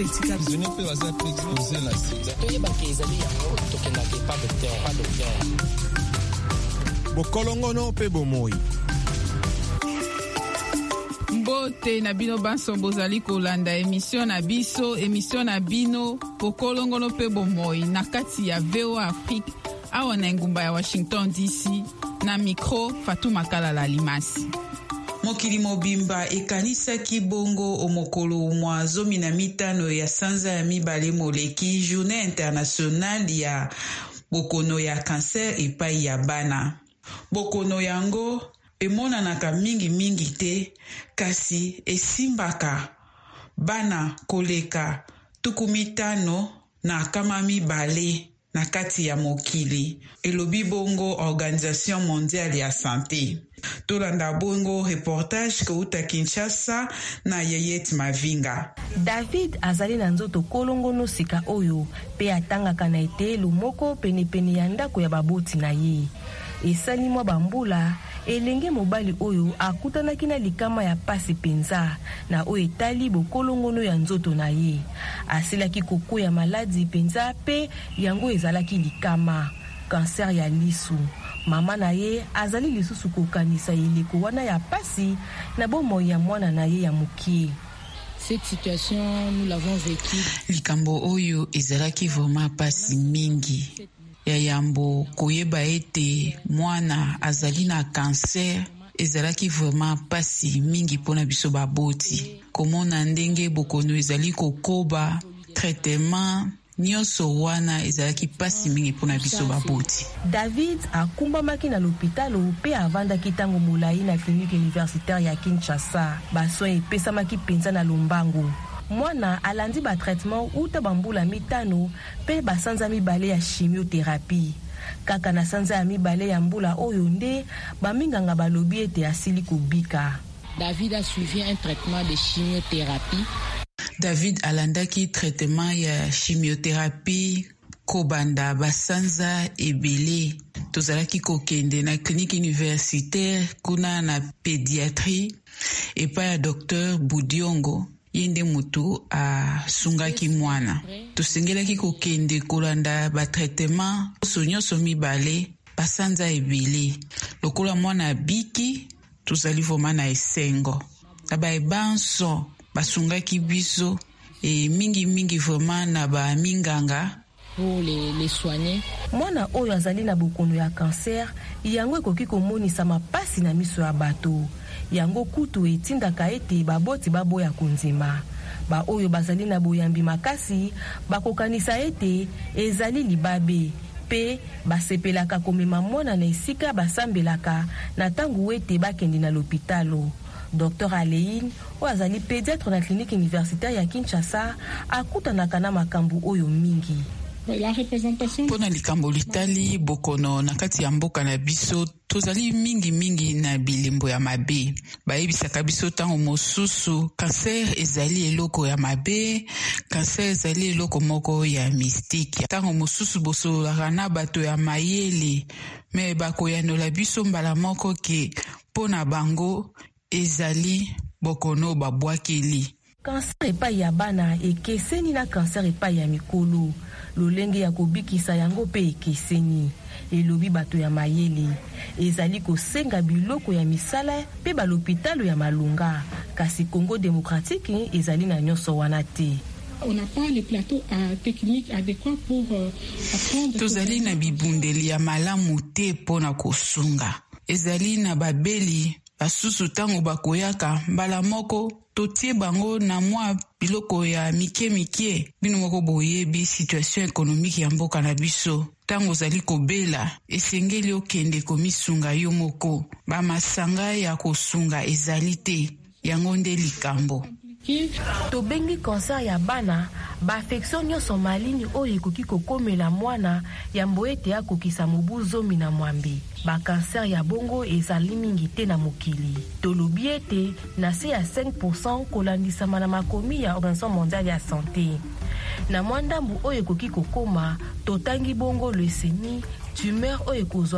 etika zone pe baza pe exposer na sida toyeba ke ezali yango tokendaka pas docteur bokolongono pe bomoi. Mbote na bino banso bozali kolanda emission na biso, emission na bino bokolongono pe bomoi na kati ya VOA Afrique awa na ngumba ya Washington DC na micro Fatuma Kalala Limasi. Mokili mobimba ekanisaki bongo omokolo mwa 15 ya sanza ya mibale moleki Journée internationale ya bokono ya cancer epai ya bana. Bokono yango emonanaka mingi te kasi esimbaka bana koleka 15 na kama mibale na kati ya mokili. Elobi bongo Organisation Mondiale ya Santé. Tolanda bongo reportage kouta Kinshasa na Yeyet Mavinga. David azali na nzoto kolongono sika oyo pe atangaka na etelu moko penepene ya ndako ya baboti na ye. Esali mwa bambula elenge mobali oyo akutanaki na likama ya pasi penza na oyo etali bokolongono ya nzoto na ye. Asilaki koko ya maladi penza pe yango ezalaki likama cancer ya lisu. Mama na ye azali lisusu kokanisa eleko wana ya pasi na bomoi ya mwana na ye ya mukie. Cette situation nous l'avons vécue. Likambo oyo ezalaki vraiment pasi mingi. Ya yambo koyeba ete mwana azali na cancer ezalaki vraiment pasi mingi pona biso baboti. Komona ndenge bokono ezali kokoba traitement nyonso wana ezalaki pasi mingi pona biso baboti. David akumbamaki na l'hôpital pe avandaki tango molai na clinique universitaire ya Kinshasa. Baso epesamaki penza na lombango. Mwana alandi ba traitement uta bambula mitano pe basanza mibale ya chimiothérapie. Kaka na sanza ya mibale ya mbula oyo nde baminganga balobi ete asili kobika. David a suivi un traitement de chimiothérapie. David alandaki traitement ya chimiothérapie kobanda basanza ebele. Tozalaki kokende na clinique universitaire kuna na pédiatrie epa ya docteur Budiongo. Yende mutu asungaki mwana. Tosengelaki kokende kolanda ba traitement nyonso mibale basanza ebele. Lokola mwana biki tozali voma na esengo. Aba ebanso basungaki biso mingi vraiment na ba minganga pour les soigner. Mwana oyo azali na bokono ya cancer yango ekoki komonisa mapasi na miso ya bato. Yango kutu etindaka ete baboti baboya konzima. Ba oyo bazali na boyambi makasi bakokanisa ete ezali libabe pe basepelaka komema mwana na esika basambelaka na tangu ete bakende na l'hôpitalo. Dr Aleine oazali pédiatre na clinique universitaire ya Kinshasa akutanaka na makambu oyo mingi. La représentation pona likambo litali bokono na kati ya mboka na biso tozali mingi na bilembo ya mabe. Bayebisaka biso tango mosusu cancer ezali eloko ya mabe, cancer ezali eloko moko ya mystique. Tango mosusu bosolaka na bato ya mayele me bakoyanola biso mbala moko ke pona bango ezali bokono babwakeli. Cancer epai ya bana ekeseni na cancer epai ya mikolo. Lolenge ya kobikisa yango pe ekeseni. Elobi bato ya mayele. Ezali kosenga biloko ya misala pe balopitalo ya malunga. Kasi Congo démocratique ezali na nyonso wana te. On n'a pas les plateaux techniques adéquats pour apprendre. Tozali na bibundeli ya malamu te pona kosunga. Ezali na babeli basusu tango bakoyaka mbala moko totie bango na mwa biloko ya mike bino moko boyebi situation économique ya mboka na biso. Tango zali kobela esengeli okende komisunga yo moko. Bamasanga ya kosunga ezali te yango nde likambo. Tobengi cancer ya bana ba affection nyonso malini oyo ekoki kokomela mwana ya mboete akokisa mobu 10 ba cancer ya bongo ezali mingi te na mokili. Tolobi ete na se ya 5% kolandisama na makomi ya Organisation Mondiale ya Santé. Na mwandambu oyo ekoki kokoma totangi bongo leucémie, tumeur oyo